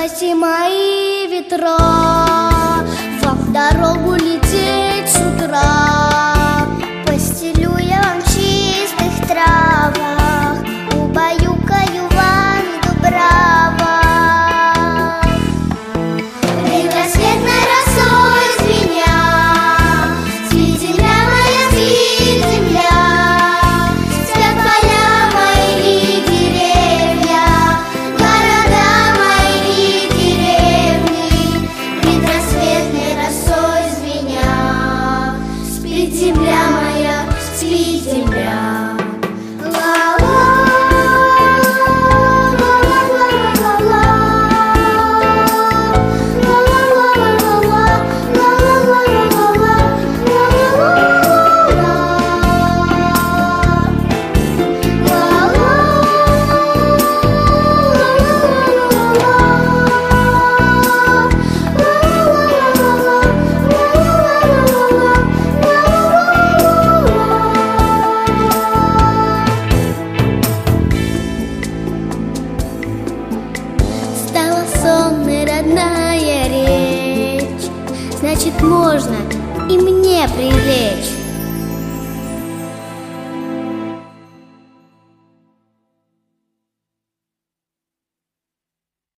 Бросьте мои ветра, вам в дорогу лететь с утра. Постелю я вам в чистых травах, убаюкаю вас в дубравах. Предрассветной росой звеня, спит земля моя, спит земля. Спят поля мои и деревья, города мои и деревни. Предрассветной росой звеня, спит земля моя, спит земля. Стала сонной родная речь, значит, можно и мне прилечь.